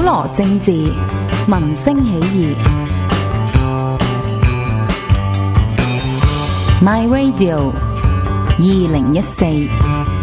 羅政治，民聲起義。My Radio 2014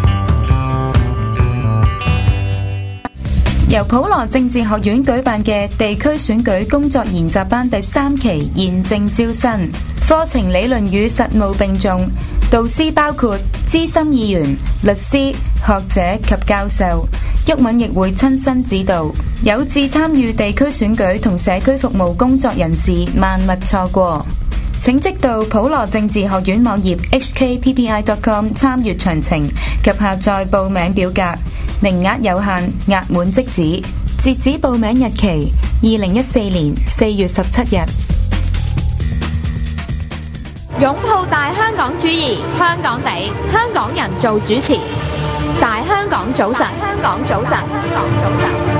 由普羅政治學院舉辦嘅地區選舉工作研習班第3期現正招生，課程理論與實務並重，導師包括資深議員、律師、學者及教授。毓民亦會親身指導，有志參與地區選舉同社區服務工作人士萬勿錯過。請即到普羅政治學院網頁 hkppi.com 參閱詳情及下載報名表格，名額有限，額滿即止。截止報名日期2014年4月17日。 擁抱大香港主義，香港地，香港人做主持。大香港早晨，香港早晨，香港早晨。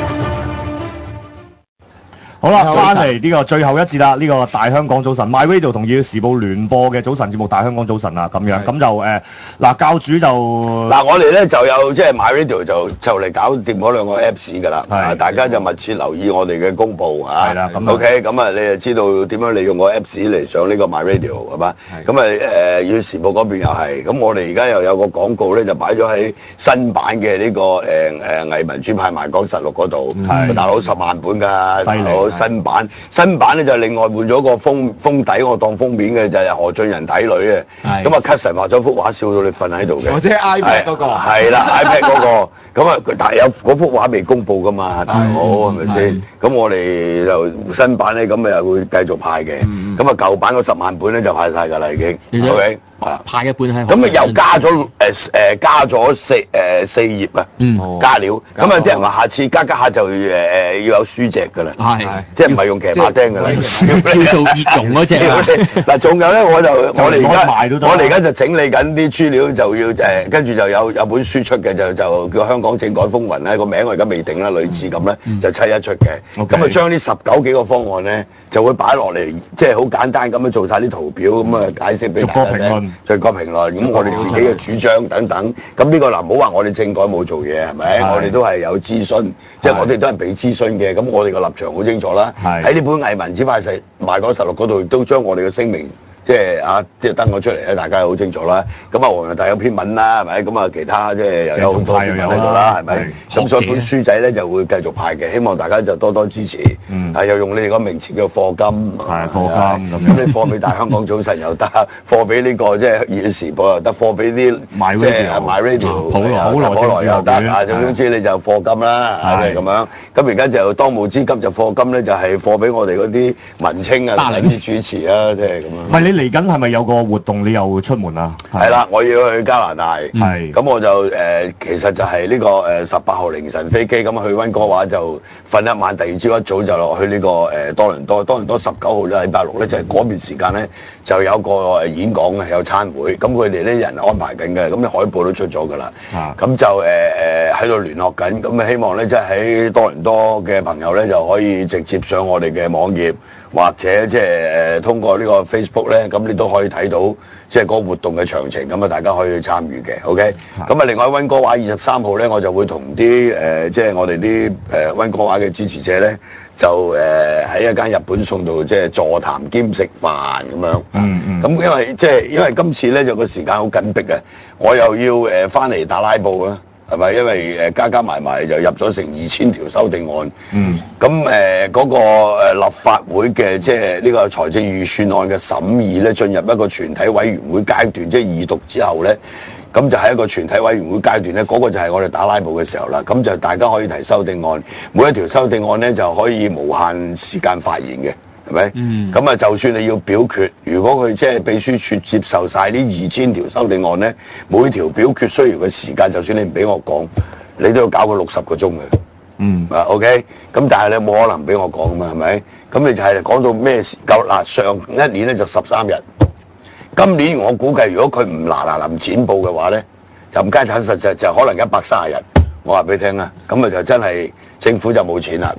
好啦，翻嚟呢個最後一節啦，呢個大香港早晨 My Radio 同《要時報》聯播嘅早晨節目《大香港早晨》啊，咁樣咁就嗱，教主就嗱，我哋咧就有即係 My Radio 就嚟搞掂嗰兩個 Apps 㗎啦，大家就密切留意我哋嘅公佈啊。係啦，咁 OK， 咁啊，你就知道點樣利用個 Apps 嚟上呢個 My Radio 係嘛？咁啊《要時報》嗰邊又係，咁我哋而家又有個廣告咧，就擺咗喺新版嘅呢個藝文主派賣港實錄嗰度，大佬10萬本㗎，大佬。新版咧就另外換咗個封底，我當封面嘅就係何俊仁睇女嘅，咁啊 cut 神畫咗幅畫，笑到你瞓喺度嘅。或者 iPad 嗰個係啦 ，iPad 嗰個，咁啊但係有嗰幅畫未公佈噶嘛，大佬係咪先？咁我哋就新版咧，咁啊又會繼續派嘅，咁啊舊版嗰10萬本咧就派晒㗎啦已經 ，OK。 派一半係咁啊，又加咗加咗四頁啊，加料。咁啊，啲人話下次加下就要有書隻噶啦，即係唔係用騎馬釘噶啦， 叫做熱熔嗰隻。 嗱，仲有咧，我哋而家就整理緊啲資料，就要跟住就有本書出嘅，就叫《香港政改風雲》咧，個名我而家未定啦，類似咁咧，就7-1出嘅。咁啊，將呢19幾個方案咧，就會擺落嚟，即係好簡單咁樣做晒啲圖表，咁啊解釋俾大家聽。最個評論，咁我哋自己嘅主張等等，咁呢個嗱唔好話我哋政改冇做嘢係咪？我哋都係有諮詢，即係我哋都係被諮詢嘅，咁我哋個立場好清楚啦。喺呢本藝文主派賣港實錄嗰度，都將我哋嘅聲明。即係登咗出嚟咧，大家好清楚啦。咁啊，黃仁達有篇文啦，係咪？咁啊，其他即係又有好多篇文喺度啦，係咪？咁所以本書仔咧就會繼續派嘅，希望大家就多多支持。又用你哋個名詞叫課金， 課金咁。 咁你課俾大香港早晨又得，課俾呢個即係《要時報》又得，課俾啲 My Radio 普羅又得。總之你就課金啦，係咁樣。咁而家就當務之急就課金咧，就係課俾我哋嗰啲文青啊，啲主持啊，即係咁樣。 唔係你嚟緊係咪有個活動？你又出門啊？ 係啦，我要去加拿大。係咁我就其實就係呢個18號凌晨飛機，咁去溫哥華就瞓一晚，第二朝一早就落去呢個多倫多。多倫多19號咧，禮拜6咧就係嗰邊時間咧就有個演講嘅，有餐會。咁佢哋啲人安排緊嘅，咁啲海報都出咗㗎啦。咁就喺度聯絡緊，咁希望咧即係喺多倫多嘅朋友咧就可以直接上我哋嘅網頁。或者即係通過呢個 Facebook 咧，咁你都可以睇到即係嗰個活動嘅詳情，咁啊大家可以參與嘅 ，OK？咁啊另外溫哥華23號咧，我就會同啲即係我哋啲溫哥華嘅支持者咧，就喺一間日本餸度即係座談兼食飯咁樣。咁因為今次咧就個時間好緊迫嘅，我又要翻嚟打拉布啊。係咪？因為加埋就入咗成2000條修訂案。咁嗰個立法會嘅即係呢個財政預算案嘅審議咧，進入一個全體委員會階段，即係二讀之後咧，咁就係一個全體委員會階段咧。嗰個就係我哋打拉布嘅時候啦。咁就大家可以提修訂案，每一條修訂案咧就可以無限時間發言嘅。係咪？咁啊，就算你要表決，如果佢即係秘書處接受晒呢2000條修訂案咧，每條表決需要嘅時間，就算你唔俾我講，你都要搞個60個鐘嘅。OK，咁但係你冇可能俾我講啊嘛，係咪？咁你就係講到咩時夠嗱？上一年咧就13日，今年我估計如果佢唔嗱臨剪報嘅話咧，就唔加產實就可能130日。我話俾你聽啊，咁啊就真係政府就冇錢啦。佢話。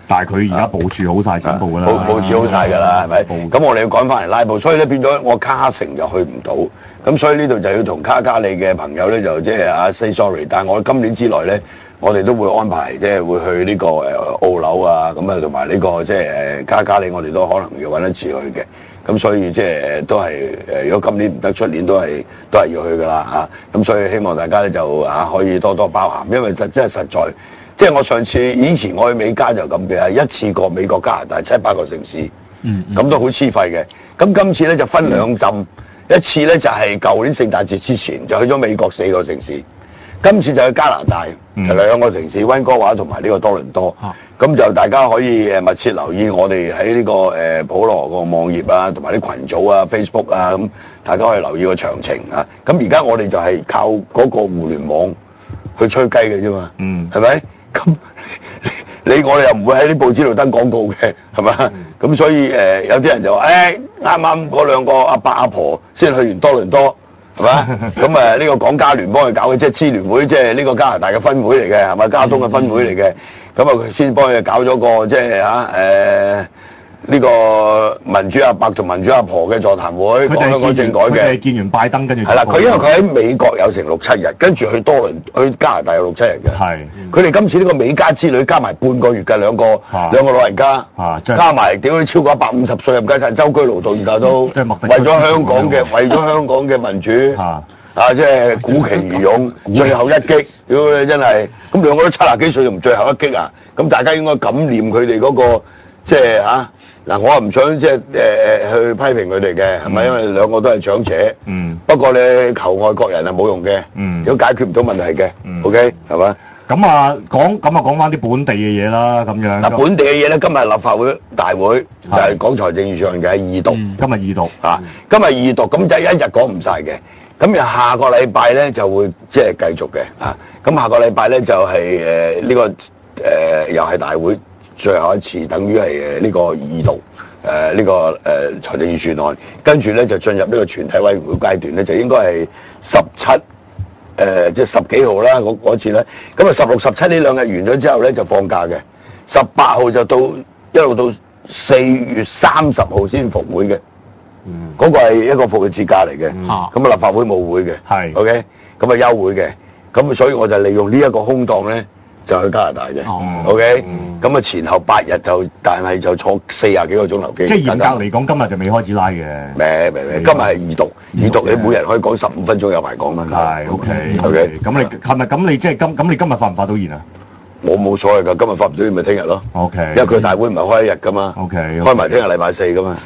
但係佢而家部署好晒整部㗎啦， 部署好晒㗎啦，係咪？咁我哋要趕翻嚟拉布，所以咧變咗我卡城就去唔到，咁所以呢度就要同卡加里嘅朋友咧就即係say sorry， 但係我今年之內咧，我哋都會安排即係會去呢個澳紐啊，咁啊同埋呢個即係卡加里，我哋都可能要揾一次去嘅。咁所以即係都係如果今年唔得，出年都係要去㗎啦嚇。咁所以希望大家咧就可以多多包涵，因為實在即係我上次以前我去美加就咁嘅，一次過美國加拿大7-8個城市，咁都好黐肺嘅。咁今次咧就分兩浸，一次咧就係舊年聖誕節之前就去咗美國4個城市，今次就去加拿大就2個城市，溫哥華同埋呢個多倫多。咁就大家可以密切留意我哋喺呢個普羅個網頁啊，同埋啲群組啊、Facebook 啊，咁大家可以留意個詳情啊。咁而家我哋就係靠嗰個互聯網去吹雞嘅啫嘛，係咪？咁我哋又唔會喺啲報紙度登廣告嘅，係嘛？咁所以有啲人就話啱啱嗰2個阿伯阿婆先去完多倫多。係嘛？咁呢個港加聯幫佢搞嘅，即係支聯會，即係呢個加拿大嘅分會嚟嘅，係咪？加東嘅分會嚟嘅，咁佢先幫佢搞咗個即係呢個民主阿伯同民主阿婆嘅座談會，講香港政改嘅。佢哋見完拜登，跟住係啦。佢因為佢喺美國有成6-7日，跟住去加拿大有6-7日嘅。係。佢哋今次呢個美加之旅加埋半個月嘅兩個老人家，加埋屌超過150歲，唔計曬舟車勞頓，而家都為咗香港嘅民主即係鼓旗如勇，最後一擊，屌你真係咁2個都70幾歲，仲最後一擊啊！咁大家應該感念佢哋嗰個即係嗱，我又唔想即係去批評佢哋嘅，係咪？因為2個都係長者。不過你求外國人係冇用嘅。如果解決唔到問題嘅，OK 係嘛？ 咁講翻啲本地嘅嘢啦，咁樣。嗱， 本地嘅嘢咧，今日立法會大會就係講財政預算嘅二讀。 今日二讀今日二讀，咁就一日講唔晒嘅。咁又下個禮拜咧就會即係繼續嘅。咁下個禮拜咧就係呢個又係大會最後一次，等於係呢個二讀呢個財政預算案，跟住咧就進入呢個全體委員會階段咧，就應該係17即係10幾號啦，嗰次咧。咁啊16、17呢2日完咗之後咧就放假嘅，18號就一路到4月30號先復會嘅。嗰個係一個復活節假嚟嘅，咁立法會冇會嘅，OK，咁休會嘅，咁所以我就利用呢一個空檔咧，就去加拿大嘅，OK，咁前後8日但係就坐40幾個鐘頭機。 即係嚴格嚟講，今日就未開始拉嘅。 未，今日係二讀，你每人可以講15分鐘有排講啦。 係 OK，咁你即係咁你今日發唔發到言啊？ 我冇所謂㗎，今日發唔到言咪聽日咯。 OK， 因為佢大會唔係開1日㗎嘛。 OK， 開埋聽日禮拜4㗎嘛。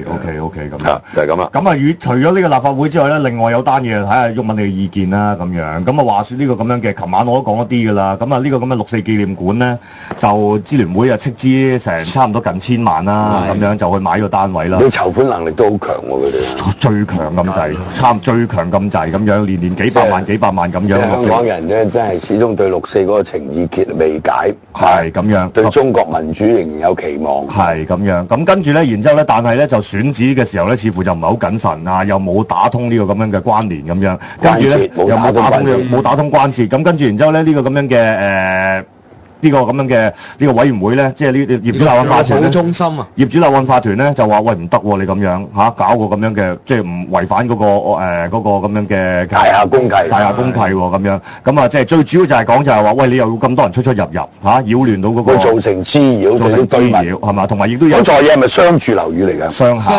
OK，咁樣就係咁啦。 咁啊，除咗呢個立法會之外咧，另外有單嘢睇下毓民你嘅意見啦，咁樣。咁啊，話說呢個咁樣嘅，琴晚我都講一啲㗎啦。咁啊，呢個咁嘅6·4紀念館咧，就支聯會啊斥資成差唔多近1000萬啦，咁樣就去買個單位啦。 佢籌款能力都好強喎，佢哋。 最強咁滯，最強咁滯咁樣，年幾百萬、幾百萬咁樣。 香港人咧，真係始終對6·4嗰個情意結未解。 係咁樣， 對中國民主仍然有期望。係咁樣，咁跟住咧，然之後咧，但係咧就選址嘅時候咧，似乎就唔係好謹慎啊，又冇打通呢個咁樣嘅關聯咁樣，跟住咧又冇打通關節，咁跟住然之後咧呢個咁樣嘅呢個咁樣嘅呢個委員會咧，即係呢業主立案法團咧，中心啊，業主立案法團咧就話喂唔得喎，你咁樣搞個咁樣嘅，即係唔違反嗰個咁樣嘅大廈公契喎咁樣，咁啊即係最主要就係講就係話喂你又要咁多人出入擾亂到嗰個， 造成滋擾， 造成滋擾係嘛，同埋亦都有。 嗰座嘢係咪商住樓宇嚟㗎？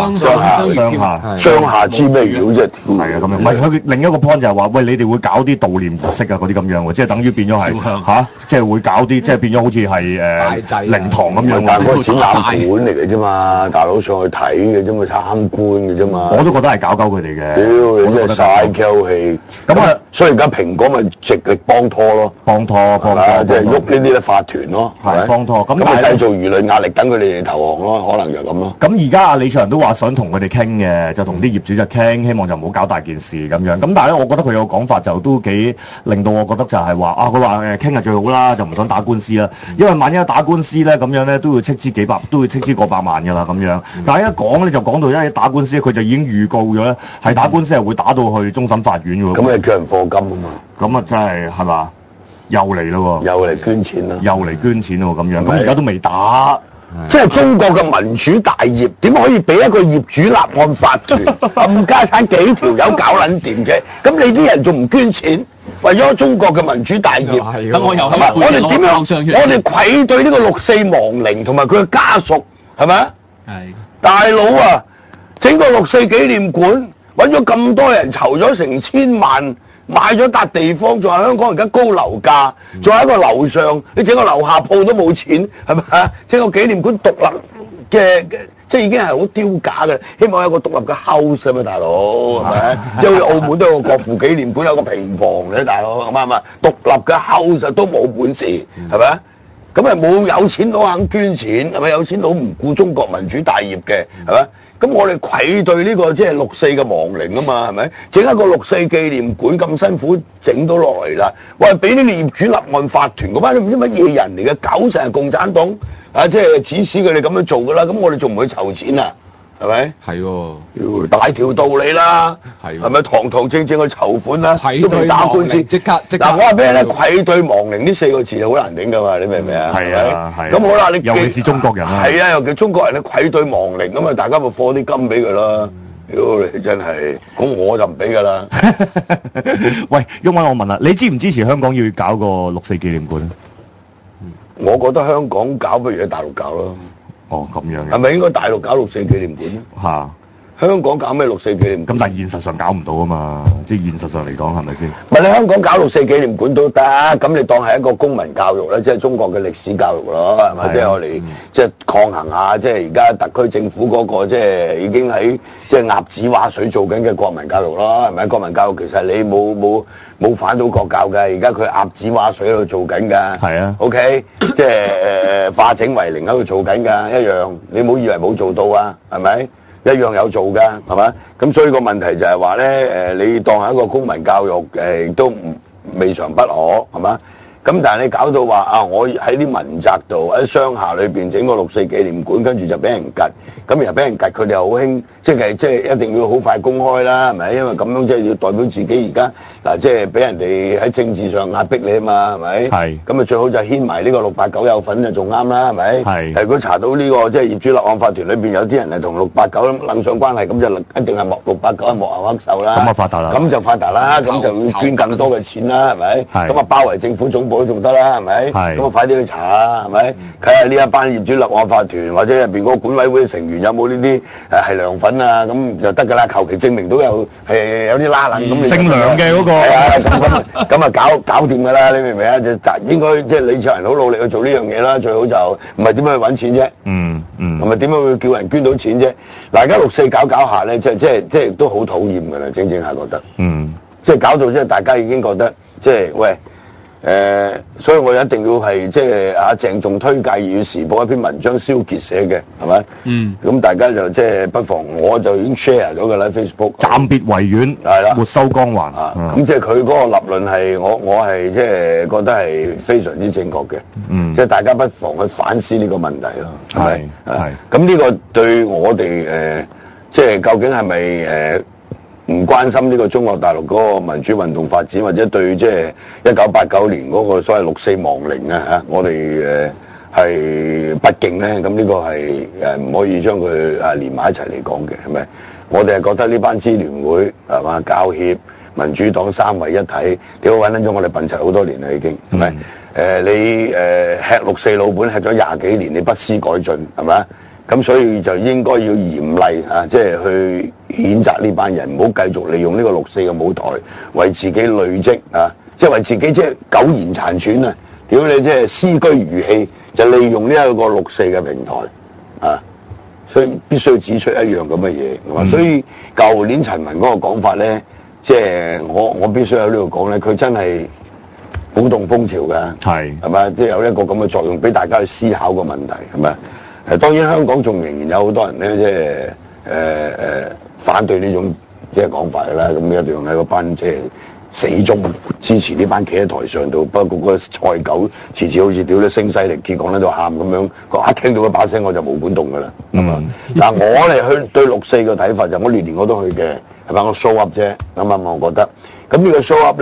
商廈知咩擾啫？ 係啊咁樣，唔係佢另一個 point 就係話喂你哋會搞啲悼念儀式啊嗰啲咁樣喎，即係等於變咗係即係會搞啲。即係變咗好似係靈堂咁樣， 但係嗰個展覽館嚟嘅啫嘛，大佬上去睇嘅啫嘛，參觀嘅啫嘛。 我都覺得係搞鳩佢哋嘅。 屌你真係嘥鳩氣。咁啊，所以而家蘋果咪極力幫拖咯，幫拖，即係喐呢啲咧法團咯，係幫拖。咁咪製造輿論壓力，等佢哋投降咯，可能就咁咯。 咁而家阿李卓人都話想同佢哋傾嘅，就同啲業主就傾，希望就唔好搞大件事咁樣。咁但係咧，我覺得佢有個講法就都幾令到我覺得就係話佢話傾係最好啦，就唔想打官司啦，因為萬一打官司咧咁樣咧都要斥資過百萬㗎啦咁樣。但係一講咧就講到一打官司，佢就已經預告咗咧係打官司係會打到去終審法院㗎喎。 咁你叫人課金啊嘛？ 咁啊真係嘛？ 又嚟咯喎， 又嚟捐錢啦， 又嚟捐錢喎咁樣，咁而家都未打。 即係中國嘅民主大業，點可以俾一個業主立案法團冚家產幾條友搞撚掂嘅？咁你啲人仲唔捐錢？為咗中國嘅民主大業， 咁我又係咪？我哋點樣？我哋愧對呢個六四亡靈同埋佢嘅家屬，係咪啊？ 係大佬啊！整個六四紀念館揾咗咁多人，籌咗成千萬，買咗笪地方，仲係香港而家高樓價，仲喺個樓上，你整個樓下鋪都冇錢，係咪啊？整個紀念館獨立嘅，即係已經係好丟架嘅。希望有個獨立嘅 house 啊嘛，大佬係咪？即係好似澳門都有個國父紀念館，有個平房嘅，大佬啱唔啱？獨立嘅 house 都冇本事，係咪？咁咪冇有錢佬肯捐錢，係咪？有錢佬唔顧中國民主大業嘅，係咪？咁我哋愧對呢個即係六四嘅亡靈啊嘛，係咪？整一個六四紀念館咁辛苦整到落嚟啦，喂，俾呢個業主立案法團嗰班都唔知乜嘢人嚟嘅，搞成係共產黨啊，即係指使佢哋咁樣做噶啦，咁我哋仲唔去籌錢啊？係咪？ 係喎， 大條道理啦，係咪？堂堂正正去籌款啦，都未打官司， 即刻嗱，我話俾你咧，愧對亡靈呢4個字係好難頂噶嘛，你明唔明啊？ 係啊，係。 咁好啦，你尤其是中國人啊， 係啊，尤其中國人咧愧對亡靈咁啊，大家咪放啲金俾佢啦。屌你真係，咁我就唔俾噶啦。 喂，毓民，我問啦，你支唔支持香港要搞個六四紀念館咧？ 我覺得香港搞不如喺大陸搞咯。 哦，咁樣嘅。 係咪應該大陸搞六四紀念館咧？ 嚇。 香港搞咩六四紀念館？ 咁但係現實上搞唔到啊嘛，即係現實上嚟講係咪先？ 唔係你香港搞六四紀念館都得，咁你當係一個公民教育咧，即係中國嘅歷史教育咯，係咪？即係我哋即係抗衡下，即係而家特區政府嗰個即係已經喺即係鴨子划水做緊嘅國民教育咯，係咪？國民教育其實你冇反到國教嘅，而家佢鴨子划水喺度做緊㗎。係啊 ，OK， 即係化整為零喺度做緊㗎，一樣。你唔好以為冇做到啊，係咪？一樣有做㗎，係嘛？咁所以個問題就係話咧，你當係一個公民教育，都未嘗不可，係嘛？咁但係你搞到話啊，我喺啲民宅度喺鄉下裏邊整個六四紀念館，跟住就俾人趌，咁又俾人趌，佢哋又好興，即係一定要好快公開啦，係咪？因為咁樣即係要代表自己而家嗱，即係俾人哋喺政治上壓迫你啊嘛，係咪？係。咁啊最好就牽埋呢個689有份就仲啱啦，係咪？係。如果查到呢個即係業主立案法團裏邊有啲人係同689撚上關係，咁就一定係689係幕後黑手啦。咁啊發達啦。咁就發達啦，咁就要捐更多嘅錢啦，係咪？係。咁啊包圍政府總部都仲得啦，係咪？係。咁啊快啲去查啦，係咪？睇下呢一班業主立案法團或者入邊嗰個管委會成員有冇呢啲係梁粉啊，咁就得㗎啦。求其證明都有係有啲拉撚咁。姓梁嘅嗰個。係啊，咁啊搞掂㗎啦，你明唔明啊？就應該即係李卓人好努力去做呢樣嘢啦，最好就唔係點樣去揾錢啫。係咪點樣會叫人捐到錢啫？嗱，而家六四搞下咧，即係都好討厭㗎啦，正下覺得。即係搞到即係大家已經覺得即係喂。所以我一定要係即係鄭重推介《粵語時報》一篇文章，蕭傑寫嘅，係咪？咁大家就即係不妨，我就已經 share 咗㗎啦 Facebook。暫別維園，係啦，沒收光環。咁即係佢嗰個立論係，我係即係覺得係非常之正確嘅。即係大家不妨去反思呢個問題咯。係。咁呢個對我哋即係究竟係咪唔關心呢個中國大陸嗰個民主運動發展，或者對即係1989年嗰個所謂六四亡靈啊嚇，我哋係不敬咧？咁呢個係唔可以將佢連埋一齊嚟講嘅，係咪？我哋係覺得呢班支聯會係嘛，教協、民主黨三位一體，屌揾緊咗我哋笨柒好多年啦，已經係咪？你吃六四老本吃咗20幾年，你不思改進係咪？咁所以就應該要嚴厲啊，即係去譴責呢班人，唔好繼續利用呢個六四嘅舞台為自己累積啊，即係為自己即係苟延殘喘啊！屌你即係私居如氣，就利用呢一個六四嘅平台啊，所以必須要指出一樣咁嘅嘢，係嘛？所以舊年陳文嗰個講法咧，即係我必須喺呢度講咧，佢真係鼓動風潮㗎，係咪？即係有一個咁嘅作用，俾大家去思考個問題，係咪？當然香港仲仍然有好多人咧，即係反對呢種即係講法啦。咁一樣喺個班即係死忠支持呢班企喺台上度。不過個賽狗次次好似屌啲聲嘶力竭講喺度喊咁樣，一聽到佢把聲我就冇管動㗎啦。嗱我哋去對六四嘅睇法就我年年我都去嘅，係咪？我 show up 啫，啱唔啱？我覺得咁呢個 show up 咧，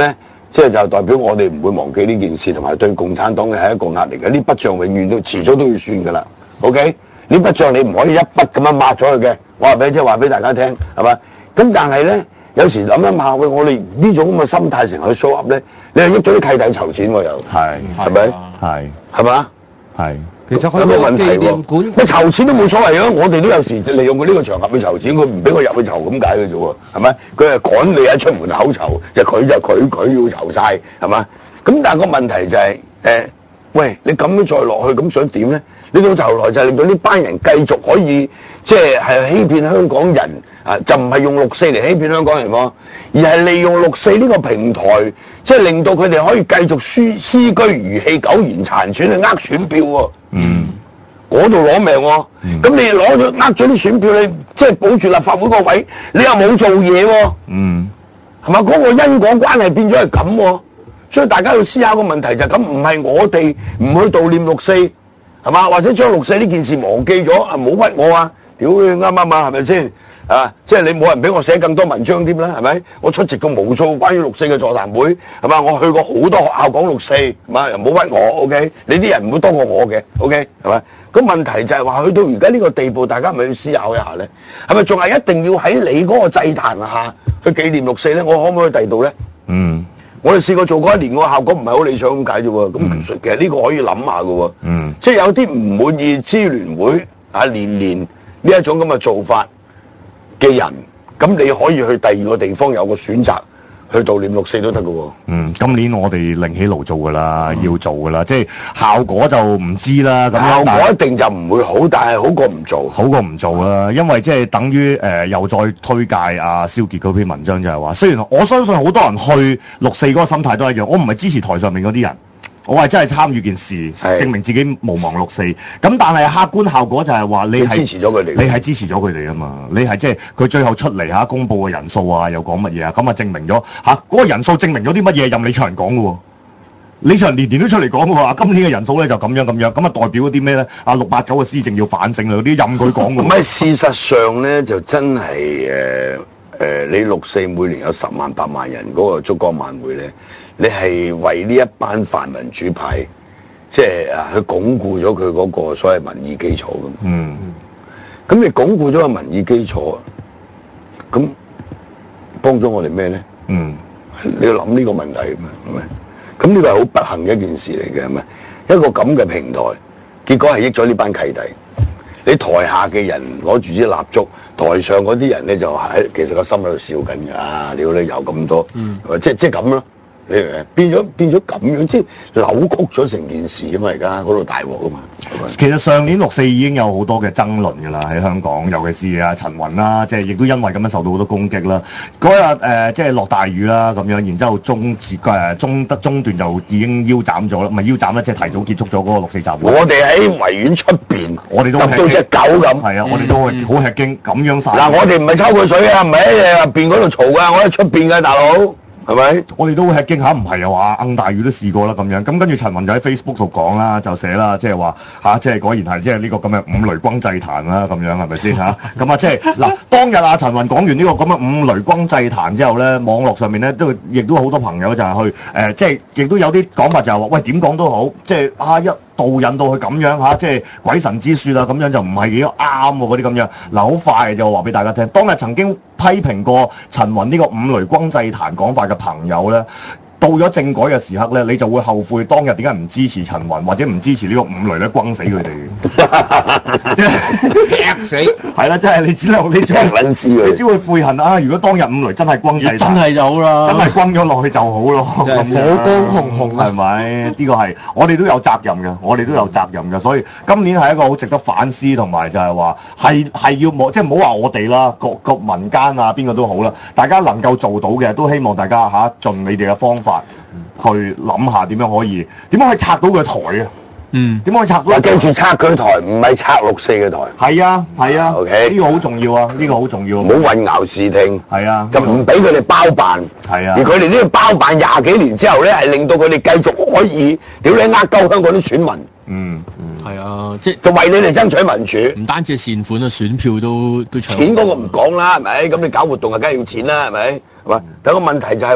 即係就代表我哋唔會忘記呢件事，同埋對共產黨嘅係一個壓力嘅。呢筆帳永遠都遲早都要算㗎啦。OK， 呢筆帳你唔可以一筆咁樣抹咗佢嘅。我話俾你聽，話俾大家聽，係嘛？咁但係咧，有時諗一下，喂，我哋呢種咁嘅心態成日去 show up 咧，你係益咗啲契弟籌錢喎又，係咪？係嘛？係。 其實有咩問題喎？ 佢籌錢都冇所謂啊！我哋都有時利用佢呢個場合去籌錢，佢唔俾我入去籌咁解嘅啫喎，係咪？佢係趕你喺出門口籌，佢要籌晒，係嘛？咁但係個問題就係喂，你咁樣再落去，咁想點咧？你到頭來就係令到呢班人繼續可以即係欺騙香港人啊！就唔係用6·4嚟欺騙香港人喎，而係利用6·4呢個平台，即係令到佢哋可以繼續私居如氣、苟延殘喘去呃選票喎。嗰度攞命喎。咁你攞咗呃咗啲選票，你即係保住立法會個位，你又冇做嘢喎。係嘛？嗰個因果關係變咗係咁喎。所以大家要思考個問題就係咁，唔係我哋唔去悼念6·4，係嘛？或者將6·4呢件事忘記咗啊！唔好屈我啊！屌你啱啱啊？係咪先？啊！即係你冇人俾我寫更多文章添啦，係咪？我出席過無數關於6·4嘅座談會，係嘛？我去過好多學校講6·4，係嘛？又冇屈我 ，OK？你啲人唔會多過我嘅 ，OK？係咪？咁問題就係話去到而家呢個地步，大家咪要思考一下咧？係咪仲係一定要喺你嗰個祭壇下去紀念6·4咧？我可唔可以第度咧？我哋試過做過1年，個效果唔係好理想咁解啫喎。咁其實呢個可以諗下嘅喎。即係有啲唔滿意支聯會啊年呢一種咁嘅做法嘅人，咁你可以去第二個地方有個選擇去悼念6·4都得嘅喎。 今年我哋另起爐做㗎啦，要做㗎啦，即係效果就唔知啦。咁效果一定就唔會好，但係好過唔做， 好過唔做啦。因為即係等於又再推介阿蕭傑嗰篇文章就係話，雖然我相信好多人去6·4嗰個心態都一樣，我唔係支持台上面嗰啲人。我係真係參與件事，證明自己無忘6·4。咁但係客觀效果就係話你係支持咗佢哋， 你係支持咗佢哋啊嘛。你係即係佢最後出嚟公佈嘅人數啊，又講乜嘢啊？咁啊證明咗嗰個人數證明咗啲乜嘢？任李卓人講嘅喎，李卓人年年都出嚟講嘅喎。今年嘅人數咧就咁樣，咁啊代表嗰啲咩咧？689嘅施政要反省啦，嗰啲任佢講嘅。 唔係事實上咧，就真係你6·4每年有10萬8萬人嗰個燭光晚會咧。你係為呢一班泛民主派，即係去鞏固咗佢嗰個所謂民意基礎咁。咁你鞏固咗個民意基礎，咁幫咗我哋咩咧？你要諗呢個問題嘛，係咪？咁呢個係好不幸嘅一件事嚟嘅，係咪？一個咁嘅平台，結果係益咗呢班契弟。你台下嘅人攞住支蠟燭，台上嗰啲人咧就其實個心喺度笑緊㗎。屌你有咁多，即係咁咯。變咗咁樣，即係扭曲咗成件事啊嘛！而家嗰度大鑊啊嘛。 其實上年6·4已經有好多嘅爭論㗎啦，喺香港，尤其是陳雲啦，即係亦都因為咁樣受到好多攻擊啦。嗰日即係落大雨啦咁樣，然之後中段就已經腰斬咗啦，唔係腰斬啦，即係提早結束咗嗰個6·4集會。 我哋喺維園出邊， 我哋都到隻狗咁。 係啊，我哋都好吃驚咁樣晒。 嗱，我哋唔係抽佢水啊，唔係喺入邊嗰度嘈㗎，我喺出邊㗎，大佬。係咪？我哋都會吃驚嚇，唔係啊話硬大雨都試過啦咁樣。咁跟住陳雲就喺 Facebook 度講啦，就寫啦，即係話即係果然係即係呢個咁嘅五雷轟祭壇啦，咁樣係咪先嚇？咁即係嗱，當日陳雲講完呢個咁嘅五雷轟祭壇之後咧，網絡上面咧亦都好多朋友就係去即係亦都有啲講法就係話，喂點講都好，即係一導引到佢咁樣即係鬼神之説啦，咁樣就唔係幾啱喎嗰啲咁樣。嗱，好快就話俾大家聽，當日曾經批評過陳雲呢個五雷轟祭壇講法嘅朋友咧，到咗政改嘅時刻咧，你就會後悔當日點解唔支持陳雲或者唔支持呢個五雷咧，轟死佢哋，即係劈死，係啦，即係你知道你只會悔恨啊！如果當日五雷真係轟祭壇， 真係就好啦， 真係轟咗落去就好咯， 火光紅紅係咪？呢個係我哋都有責任嘅，我哋都有責任嘅，所以今年係一個好值得反思同埋就係話係要冇即係唔好話我哋啦，各民間啊邊個都好啦，大家能夠做到嘅都希望大家盡你哋嘅方法。去諗下點樣可以拆到佢台啊？點樣可以拆到？ 記住拆佢台，唔係拆6·4嘅台。 係啊，OK，呢個好重要啊，呢個好重要。 唔好混淆視聽。 係啊， 就唔俾佢哋包辦。 係啊， 而佢哋呢個包辦20幾年之後咧，係令到佢哋繼續可以屌你呃鳩香港啲選民。 係啊，即係就為你哋爭取民主。 唔單止係善款啊，選票都搶。 錢嗰個唔講啦，係咪？咁你搞活動啊，梗係要錢啦，係咪？係嘛？但個問題就係話，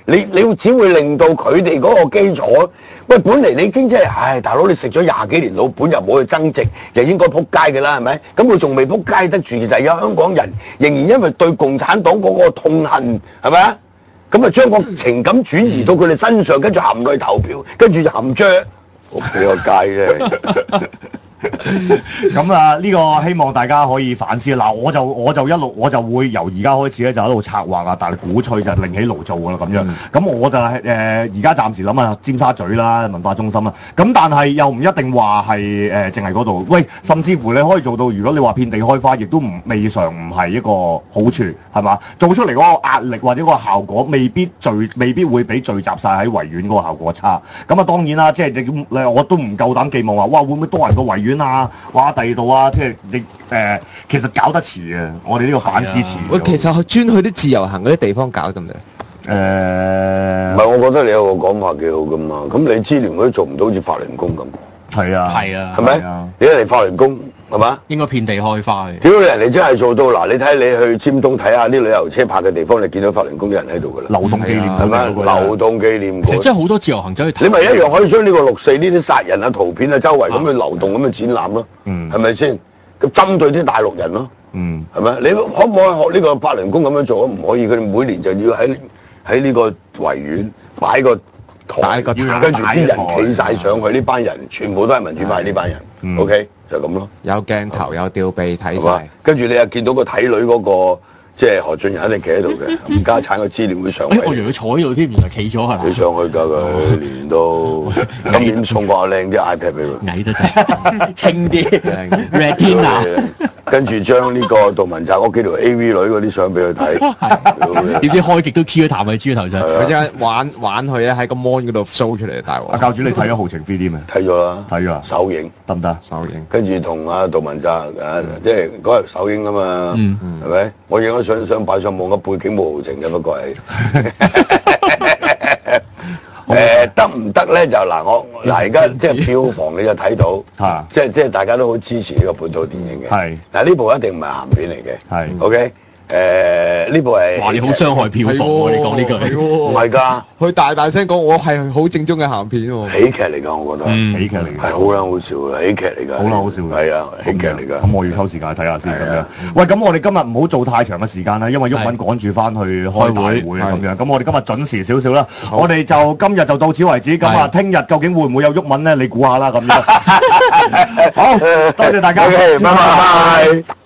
你只會令到佢哋嗰個基礎，喂，本嚟你已經即係，唉，大佬你食咗20幾年老本又冇去增值，就應該撲街嘅啦，係咪？咁佢仲未撲街得住，就係有香港人仍然因為對共產黨嗰個痛恨，係咪啊？咁啊將個情感轉移到佢哋身上，跟住含淚投票，跟住就含著，我俾個街啫。 咁啊，呢個希望大家可以反思。嗱，我就一路我就會由而家開始咧，就喺度策劃啊，但係鼓吹就另起爐灶噶啦咁樣。咁我就係而家暫時諗啊，尖沙咀啦，文化中心啦。咁但係又唔一定話係淨係嗰度。喂，甚至乎你可以做到，如果你話遍地開花，亦都未嘗唔係一個好處，係嘛？做出嚟嗰個壓力或者嗰個效果，未必會比聚集晒喺維園嗰個效果差。咁啊，當然啦，即係我都唔夠膽寄望話，哇，會唔會多人到維園啊？哇！第二度啊，即係你其實搞得遲嘅，我哋呢個反思遲。 我其實專去啲自由行嗰啲地方搞得唔得？ 唔係，我覺得你有個講法幾好噶嘛。咁你支聯會做唔到好似法輪功咁。 係啊， 係啊， 係咪？你嚟法輪功係嘛？ 應該遍地開花嘅。 屌你人哋真係做到嗱，你睇你去尖東睇下啲旅遊車泊嘅地方，你見到法輪功啲人喺度噶啦。 流動紀念係咪？流動紀念館。 其實真係好多自由行走去睇。 你咪一樣可以將呢個6·4呢啲殺人啊圖片啊周圍咁去流動咁去展覽咯。係咪先？咁針對啲大陸人咯。係咪？你可唔可以學呢個法輪功咁樣做啊？唔可以，佢哋每年就要喺呢個維園擺個台，跟住啲人企晒上去，呢班人全部都係民主派呢班人。OK，就咁咯。 有鏡頭，有吊臂睇晒。 跟住你又見到個睇女嗰個，即係何俊仁一定企喺度嘅，冚家產個資料會上位。 我以為佢坐喺度添，原來企咗係嘛？ 佢上去㗎佢年都今年送個靚啲 iPad 俾佢， 矮得滯，清啲 Retina。 跟住將呢個杜汶澤屋企條 AV 女嗰啲相俾佢睇， 點知開極都 key 咗譚慧珠頭上， 佢真係玩佢咧喺個 mon 嗰度 show 出嚟大鑊。 阿教主你睇咗《豪情 3D》未？ 睇咗啦， 睇咗首映得唔得？ 首映跟住同阿杜汶澤即係嗰日首映啊嘛，係咪？我影咗相擺上網嘅背景冇豪情嘅，不過係得唔得咧？就嗱而家即係票房你就睇到，即係大家都好支持呢個本土電影嘅。係嗱呢部一定唔係鹹片嚟嘅。係 OK。呢部係話你好傷害票房喎！你講呢句唔係㗎， 佢大聲講我係好正宗嘅鹹片喎。 喜劇嚟㗎，我覺得喜劇嚟㗎， 係好撚好笑嘅喜劇嚟㗎， 好撚好笑嘅， 係啊，喜劇嚟㗎。 咁我要抽時間睇下先咁樣。喂，咁我哋今日唔好做太長嘅時間啦，因為毓民趕住翻去開大會咁樣。咁我哋今日準時少少啦。我哋就今日就到此為止。咁啊，聽日究竟會唔會有毓民咧？你估下啦咁樣。好，多謝大家， 拜拜。